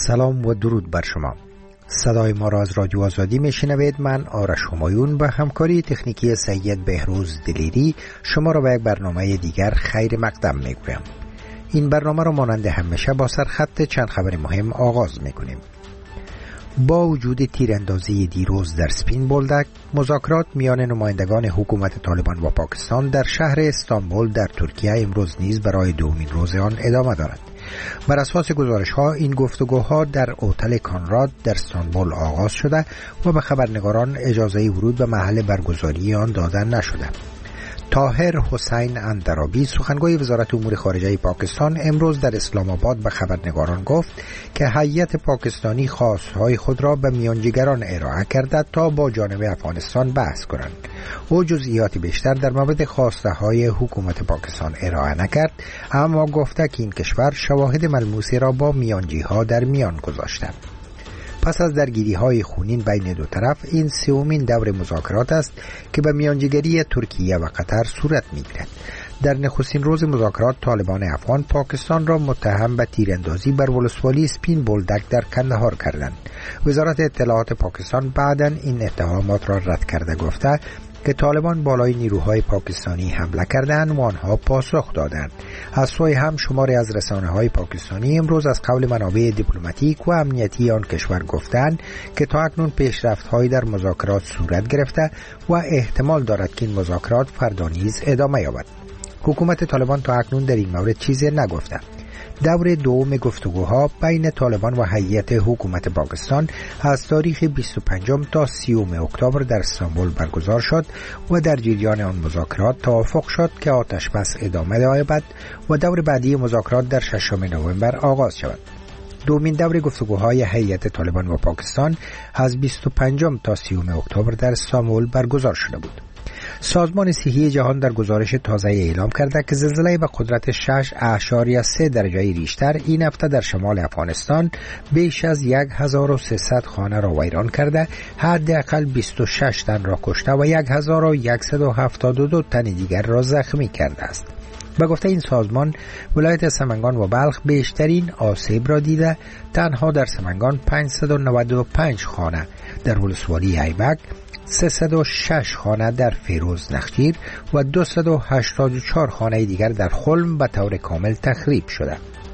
سلام و درود بر شما. صدای ما را از رادیو آزادی میشنوید. من آرش همایون به همکاری تکنیکی سید بهروز دلیری شما را به یک برنامه دیگر خیر مقدم میگویم. این برنامه را مانند همیشه با سرخط چند خبر مهم آغاز میکنیم. با وجود تیراندازی دیروز در سپین بولدک، مذاکرات میان نمایندگان حکومت طالبان و پاکستان در شهر استانبول در ترکیه امروز نیز برای دومین روز آن ادامه دارد. بر اساس گزارش ها این گفتگوها در هتل کانراد در استانبول آغاز شده و به خبرنگاران اجازه ورود به محل برگزاری آن داده نشده. طاهر حسین اندرابی سخنگوی وزارت امور خارجه پاکستان امروز در اسلام آباد به خبرنگاران گفت که هیئت پاکستانی خواستهای خود را به میانجیگران ارائه کرده تا با جانب افغانستان بحث کنند. او جزئیات بیشتر در مورد خواسته های حکومت پاکستان ارائه نکرد، اما گفته که این کشور شواهد ملموسی را با میانجیها در میان گذاشته. پس از درگیری‌های خونین بین دو طرف، این سومین دور مذاکرات است که به میانجیگری ترکیه و قطر صورت می‌گیرد. در نخستین روز مذاکرات، طالبان افغان پاکستان را متهم به تیراندازی بر ولسوالی سپین بولدک در کندهار کردند. وزارت اطلاعات پاکستان بعداً این اتهامات را رد کرده گفته که طالبان بالای نیروهای پاکستانی حمله کردند و آنها پاسخ دادند. از سوی هم شماری از رسانه‌های پاکستانی امروز از قول منابع دیپلماتیک و امنیتی آن کشور گفتند که تا اکنون پیشرفت‌هایی در مذاکرات صورت گرفته و احتمال دارد که این مذاکرات فردا نیز ادامه یابد. حکومت طالبان تا اکنون در این مورد چیزی نگفته. دور دوم گفتگوها بین طالبان و هیئت حکومت پاکستان از تاریخ 25 تا 30 اکتبر در استانبول برگزار شد و در جریان آن مذاکرات توافق شد که آتشبس ادامه یابد و دور بعدی مذاکرات در 6 نوامبر آغاز شود. دومین دور گفتگوهای هیئت طالبان و پاکستان از 25 تا 30 اکتبر در استانبول برگزار شده بود. سازمان صحی جهان در گزارش تازه اعلام کرده که زلزله به قدرت 6.3 درجه ریشتر این هفته در شمال افغانستان بیش از 1300 خانه را ویران کرده، حداقل 26 تن را کشته و 1172 تن دیگر را زخمی کرده است. به گفته این سازمان، ولایت سمنگان و بلخ بیشترین آسیب را دیده. تنها در سمنگان 595 خانه، در ولسوالی ایبک 306 خانه در فیروز نخجیر و 284 خانه دیگر در خلم به طور کامل تخریب شده.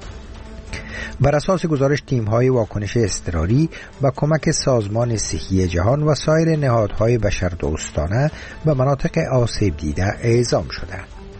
بر اساس گزارش، تیم‌های واکنش اضطراری با کمک سازمان صحی جهان و سایر نهادهای بشردوستانه به مناطق آسیب دیده اعزام شده.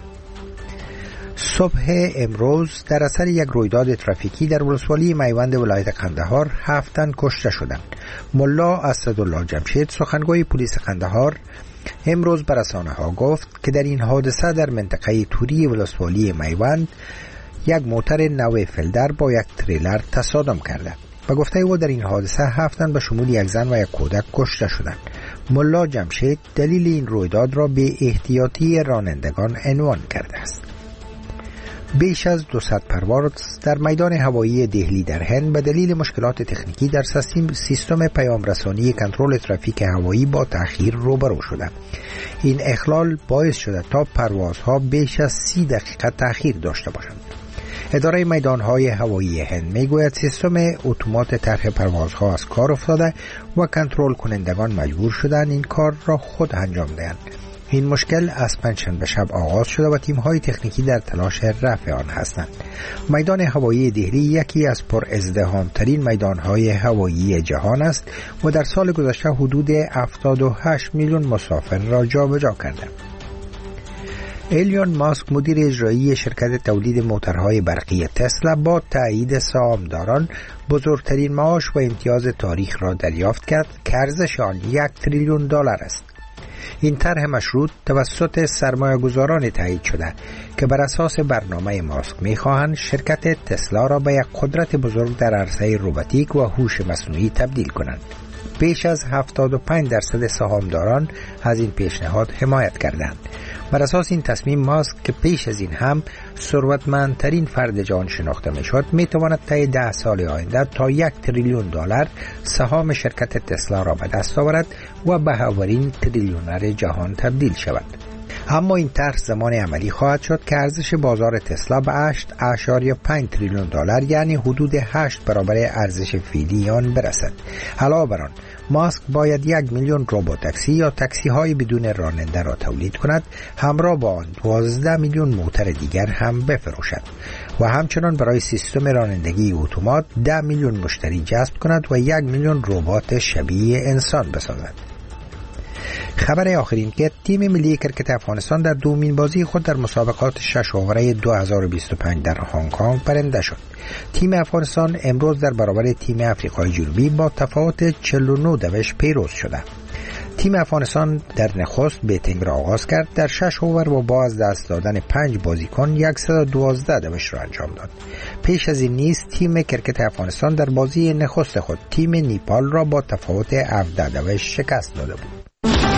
صبح امروز در اثر یک رویداد ترافیکی در ولسوالی میوند ولایت قندهار 7 تن کشته شدند. ملا اسدالله جمشید سخنگوی پلیس قندهار امروز به رسانه‌ها گفت که در این حادثه در منطقه توری ولسوالی میوند یک موتر نو فلدر با یک تریلر تصادم کرده. به گفته او در این حادثه 7 تن به شمول یک زن و یک کودک کشته شدند. ملا جمشید دلیل این رویداد را به احتیاطی رانندگان عنوان کرده است. بیش از 200 پرواز در میدان هوایی دهلی در هند به دلیل مشکلات تکنیکی در سیستم پیام رسانی کنترل ترافیک هوایی با تأخیر روبرو شده. این اخلال باعث شده تا پروازها بیش از 30 دقیقه تأخیر داشته باشند. اداره میدانهای هوایی هند میگوید سیستم اتومات طرح پروازها از کار افتاده و کنترل کنندگان مجبور شدند این کار را خود انجام دهند. این مشکل از پنجشنبه شب آغاز شده و تیم‌های تکنیکی در تلاش رفع آن هستند. میدان هوایی دهلی یکی از پر ازدحام‌ترین میدان‌های هوایی جهان است و در سال گذشته حدود 78 میلیون مسافر را جابجا کرده. ایلون ماسک مدیر اجرایی شرکت تولید موتورهای برقی تسلا با تایید سهامداران بزرگترین معاش و امتیاز تاریخ را دریافت کرد که ارزش آن $1 تریلیون است. این طرح مشروط توسط سرمایه‌گذاران تایید شده که بر اساس برنامه ماسک می‌خواهند شرکت تسلا را به یک قدرت بزرگ در عرصه روباتیک و هوش مصنوعی تبدیل کنند. بیش از 75% سهامداران از این پیشنهاد حمایت کردند. بر اساس این تصمیم، ماسک که پیش از این هم ثروتمندترین فرد جهان شناخته میشد، میتواند طی 10 سال آینده تا $1 تریلیون سهام شرکت تسلا را به دست آورد و به اولین تریلیونر جهان تبدیل شود. اما این طرح زمان عملی خواهد شد که ارزش بازار تسلا به 8.5 تریلیون دلار یعنی حدود 8 برابر ارزش فعلی آن برسد. علاوه بر آن ماسک باید 1 میلیون روبوتاکسی یا تاکسی های بدون راننده را تولید کند، همراه با آن 12 میلیون موتر دیگر هم بفروشد و همچنان برای سیستم رانندگی اتومات 10 میلیون مشتری جذب کند و 1 میلیون ربات شبیه انسان بسازد. خبر آخرین که تیم ملی کرکت افغانستان در دومین بازی خود در مسابقات 6 اووره 2025 در هنگ کنگ برنده شد. تیم افغانستان امروز در برابر تیم آفریقای جنوبی با تفاوت 49 دوش پیروز شده. تیم افغانستان در نخست بیتینگ را آغاز کرد، در 6 اوور و با از دست دادن 5 بازیکن 112 دوش را انجام داد. پیش از این نیز تیم کرکت افغانستان در بازی نخست خود تیم نیپال را با تفاوت 17 دوش شکست داده بود.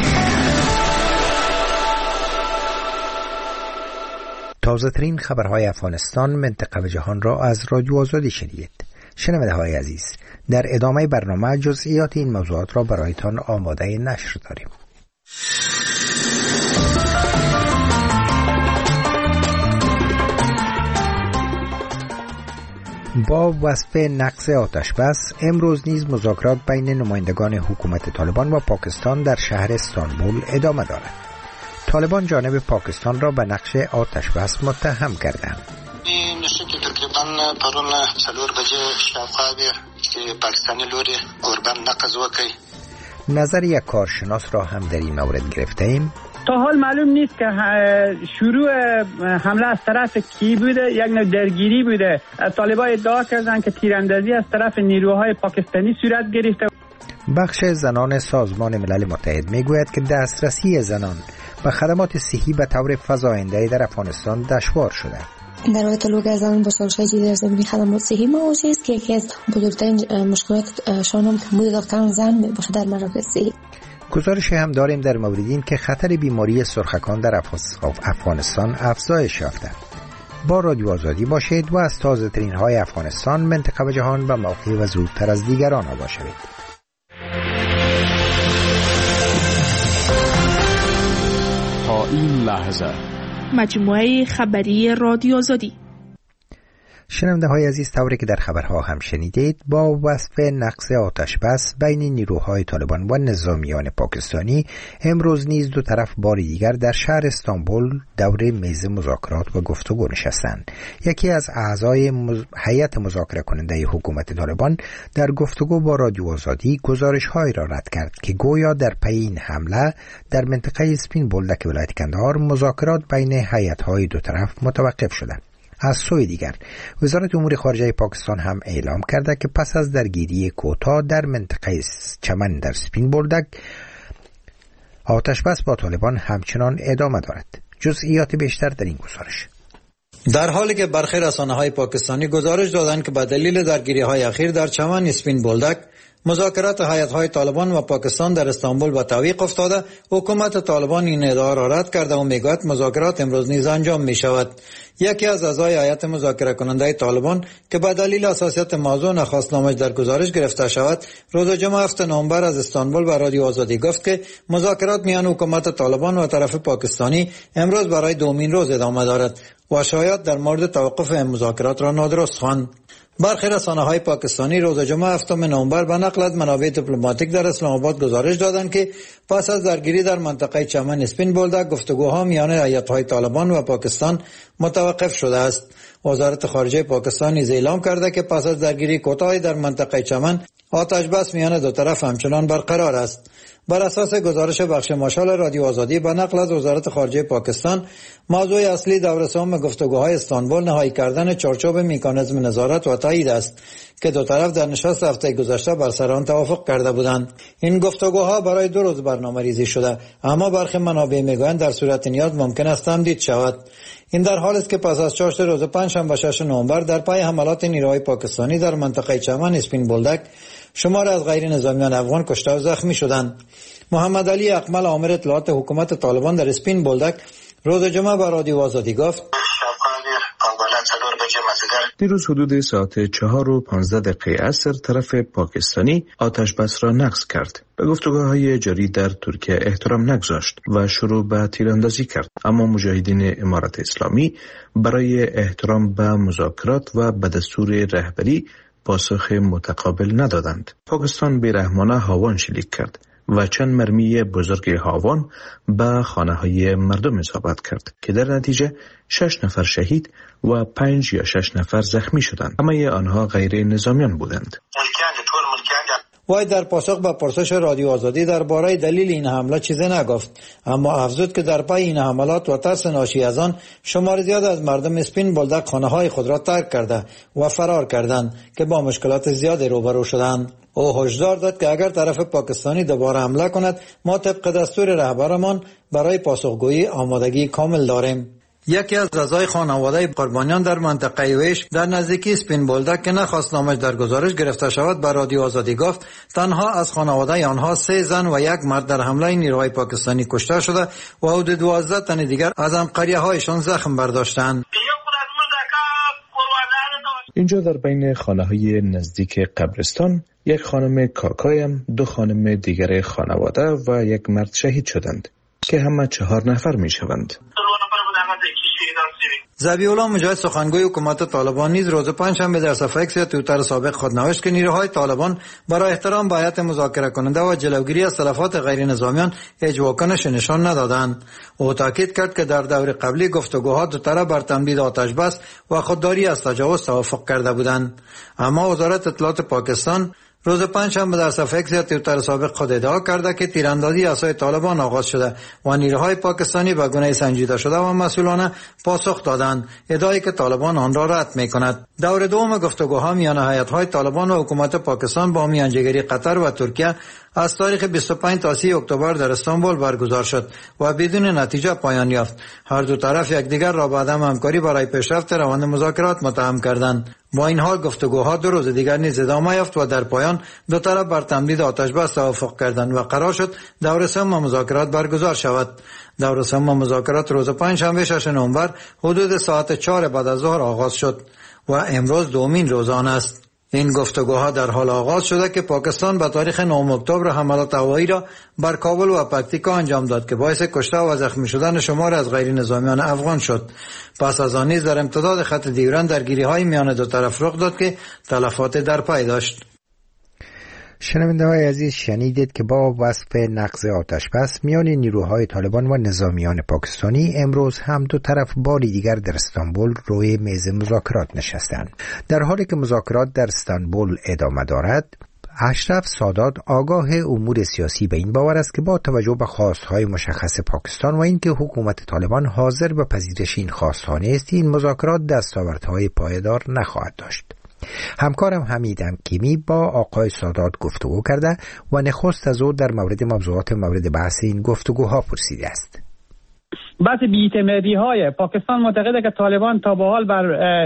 تازه ترین خبرهای افغانستان، منطقه و جهان را از رادیو آزادی شنیدید. شنونده های عزیز، در ادامه برنامه جزئیات این موضوعات را برایتان آماده نشر داریم. با وصف نقض آتش بس، امروز نیز مذاکرات بین نمایندگان حکومت طالبان و پاکستان در شهر استانبول ادامه دارد. طالبان جانب پاکستان را به نقض آتش بس متهم کردند. این نشه که تقریبا پرون 4 بجه شاوخوا که پاکستانی لوری قربان نقض وکړي. نظر یک کارشناس را هم در این مورد گرفتیم. تا حال معلوم نیست که شروع حمله از طرف کی بوده، یک نوع درگیری بوده. طالبان ادعا کردند که تیراندازی از طرف نیروهای پاکستانی صورت گرفته. بخش زنان سازمان ملل متحد میگوید که دسترسی زنان به خدمات صحی به طور فزاینده در افغانستان دشوار شده. در واقع تعلق زنان با سالش در زمینه خدمات صحی مواجه است که یکی از بزرگترین مشکلات شان کمبود دکتران زن میباشد در مراکز صحی. گزارشی هم داریم در مورد این که خطر بیماری سرخکان در افغانستان افزایش یافته. با رادیو آزادی باشید و از تازه ترین های افغانستان، منطقه و جهان به موقع و زودتر از دیگران آگاه شوید. تا این لحظه مجموعه خبری رادیو آزادی. شنونده های عزیز، طوری که در خبرها هم شنیدید، با وصف نقض آتش بس بین نیروهای طالبان و نظامیان پاکستانی، امروز نیز دو طرف بار دیگر در شهر استانبول دور میز مذاکرات و گفتگو نشستند. یکی از اعضای هیئت مذاکره کننده حکومت طالبان در گفتگو با رادیو آزادی گزارش‌هایی را رد کرد که گویا در پی این حمله در منطقه اسپین بولدک ولایت کندهار مذاکرات بین هیئت‌های دو طرف متوقف شدند. از سوی دیگر وزارت امور خارجه پاکستان هم اعلام کرده که پس از درگیری کوتاه در منطقه چمن در سپین بولدک، آتش بس با طالبان همچنان ادامه دارد. جزئیات بیشتر در این گزارش. در حالی که برخی رسانه‌های پاکستانی گزارش دادند که به دلیل درگیری‌های اخیر در چمن اسپین بولدک مذاکرات هیئت‌های طالبان و پاکستان در استانبول به تعویق افتاده، حکومت طالبان این ادعا را رد کرده و میگوید مذاکرات امروز نیز انجام می‌شود. یکی از اعضای هیئت مذاکره کننده طالبان که به دلیل حساسیت موضوع نخواست نامش در گزارش گرفته شود، روز جمعه 7 نوامبر از استانبول به رادیو آزادی گفت که مذاکرات میان حکومت طالبان و طرف پاکستانی امروز برای دومین روز ادامه دارد و شاید در مورد توقف این مذاکرات را نادرست خواند. برخی رسانه‌های پاکستانی روز جمعه 7 نوامبر به نقل از منابع دیپلماتیک در اسلام آباد گزارش دادند که پس از درگیری در منطقه چمن اسپین بولدک گفتگوها میان هیئت‌های طالبان و پاکستان متوقف شده است. وزارت خارجه پاکستان نیز اعلام کرده که پس از درگیری کوتاهی در منطقه چمن آتش بس میان دو طرف همچنان برقرار است. بر اساس گزارش بخش ماشال رادیو آزادی به نقل از وزارت خارجه پاکستان، موضوع اصلی دور سوم گفتگوهای استانبول نهایی کردن چارچوب مکانیزم نظارت و تایید است که دو طرف در نشست هفته گذشته بر سر آن توافق کرده بودند. این گفتگوها برای 2 روز برنامه‌ریزی شده، اما برخی منابع میگویند در صورت نیاز ممکن است تمدید شود. این در حالی است که پس از چاشت روز پنجشنبه 6 نوامبر در پای حملات نیروهای پاکستانی در منطقه چمن اسپین بولدک شمار از غیر نظامیان افغان کشته و زخمی شدند. محمد علی اقمل آمر اطلاعات حکومت طالبان در اسپین بولدک روز جمعه به رادیو آزادی گفت: شاوخوا 4 بجې مازدیګر دیروز حدود ساعت 4:15 عصر طرف پاکستانی آتش بس را نقض کرد. به گفتگوهای جاری در ترکیه احترام نگذاشت و شروع به تیراندازی کرد. اما مجاهدین امارت اسلامی برای احترام به مذاکرات و به دستور رهبری پاسخ متقابل ندادند. پاکستان بیرحمانه هاوان شلیک کرد و چند مرمی بزرگ هاوان به خانه های مردم اصابت کرد که در نتیجه 6 نفر شهید و 5 یا 6 نفر زخمی شدند. همه آنها غیر نظامیان بودند. وای در پاسخ به پرسش رادیو آزادی درباره دلیل این حمله چیزی نگفت، اما افزود که در پی این حملات و ترس ناشی از آن شمار زیاد از مردم اسپین بولدک خانه‌های خود را ترک کرده و فرار کردند که با مشکلات زیادی روبرو شدند. او هشدار داد که اگر طرف پاکستانی دوباره حمله کند ما طبق دستور رهبرمان برای پاسخگویی آمادگی کامل داریم. یکی از اعضای خانواده قربانیان در منطقه ویش در نزدیکی اسپین بولدک که نخواست نامش در گزارش گرفته شود به رادیو آزادی گفت تنها از خانواده آنها 3 زن و 1 مرد در حمله نیروهای پاکستانی کشته شده و حدود 12 تن دیگر از همقریه هایشان زخم برداشتند. اینجا در بین خانه های نزدیک قبرستان 1 خانم کاکایم، 2 خانم دیگر خانواده و 1 مرد شهید شدند که همه 4 نفر می شوند. ذبیح‌الله مجاهد سخنگوی حکومت طالبان نیز روز پنجشنبه در صفحه اکس توییتر سابق خود نوشت که نیروهای طالبان برای احترام به هیئت مذاکره کننده و جلوگیری از تلفات غیر نظامیان هیچ واکنش نشان ندادند. او تاکید کرد که در دور قبلی گفتگوها دو طرف بر تمدید آتش بس و خودداری از تجاوز توافق کرده بودند، اما وزارت اطلاعات پاکستان روز پنجشنبه در صفحه اکس توییتر سابق خود ادعا کرده که تیراندازی اسای طالبان آغاز شده و نیروهای پاکستانی به گونه سنجیده شده و مسئولانه پاسخ دادند، ادعایی که طالبان آن را رد می‌کند. دور دوم گفتگوها میان هیئت‌های طالبان و حکومت پاکستان با میانجیگری قطر و ترکیه از تاریخ 25 تا 30 اکتبر در استانبول برگزار شد و بدون نتیجه پایان یافت. هر دو طرف یکدیگر را به عدم همکاری برای پیشرفت روند مذاکرات متهم کردند. با این حال گفتگوها 2 روز دیگر نیز ادامه یافت و در پایان دو طرف بر تمدید آتش بس توافق کردند و قرار شد دور سوم مذاکرات برگزار شود. دور سوم مذاکرات روز پنجشنبه 6 نوامبر حدود ساعت 4 بعد از ظهر آغاز شد و امروز دومین روز آن است. این گفتگوها در حال آغاز شده که پاکستان به تاریخ 9 اکتبر حملات هوایی را بر کابل و پکتیکا انجام داد که باعث کشته و زخمی شدن شمار از غیر نظامیان افغان شد. پس از آن نیز در امتداد خط دیوران درگیری‌های میان دو طرف رخ داد که تلفات در پی داشت. شنونده‌های عزیز، شنیدید که با وصف نقض آتش بس میان نیروهای طالبان و نظامیان پاکستانی امروز هم دو طرف باری دیگر در استانبول روی میز مذاکرات نشستند. در حالی که مذاکرات در استانبول ادامه دارد، اشرف سادات آگاه امور سیاسی به این باور است که با توجه به خواستهای مشخص پاکستان و اینکه حکومت طالبان حاضر به پذیرش این خواستها نیست، این مذاکرات دستاوردهای پایدار نخواهد داشت. همکارم حمید حکیمی با آقای سادات گفتگو کرده و نخست از او در مورد موضوعات مورد بحث این گفتگوها پرسیده است. بحث بی‌اعتمادی‌های پاکستان معتقده که طالبان تا به حال بر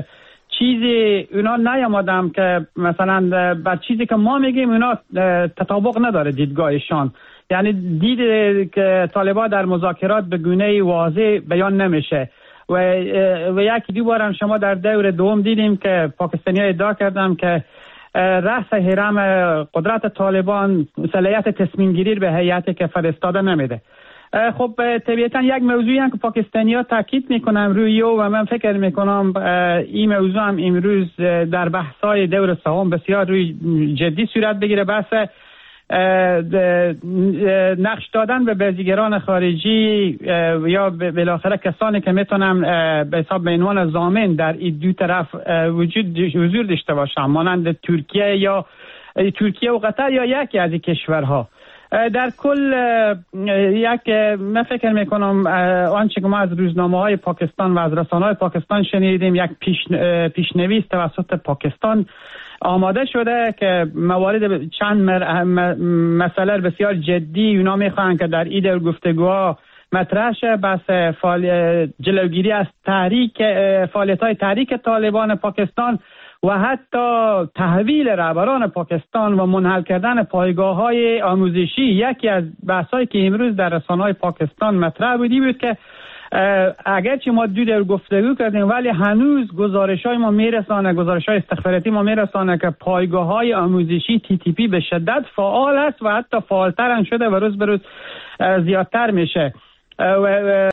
چیزی اونا نیامدن که مثلا بر چیزی که ما میگیم اونا تطابق نداره دیدگاهشان، یعنی دید که طالبان در مذاکرات به گونه واضح بیان نمیشه و یکی دو بار هم شما در دور دوم دیدیم که پاکستانی‌ها ادعا کردن که رأس هرم قدرت طالبان صلاحیت تصمیم گیری به هیئتی که فرستاده نمیده. خب طبیعتا یک موضوعی هم که پاکستانی‌ها تاکید میکنن روی و من فکر میکنم این موضوع هم امروز در بحث‌های دور سوم بسیار روی جدی صورت بگیره، بحث نقش دادن به بازیگران خارجی یا بالاخره کسانی که میتونن به حساب به عنوان ضامن در این دو طرف حضور داشته باشن، مانند ترکیه و قطر یا یکی از این کشورها. در کل من فکر میکنم آنچه که ما از روزنامه‌های پاکستان و از رسانه‌های پاکستان شنیدیم یک پیشنویس توسط پاکستان آماده شده که موارد چند مسئله بسیار جدی اونا میخوان که در این گفتگوها مطرح شه، بس جلوگیری از فعالیت‌های تحریک طالبان پاکستان و حتی تحویل رهبران پاکستان و منحل کردن پایگاه‌های آموزشی. یکی از بحث‌هایی که امروز در رسانه‌های پاکستان مطرح بود که اگرچه ما دو در گفتگو کردیم ولی هنوز گزارش‌های ما میرسانه، گزارش‌های استخباراتی ما میرسانه که پایگاه‌های آموزشی TTP به شدت فعال است و حتی فعالتر هم شده و روز به روز زیادتر میشه.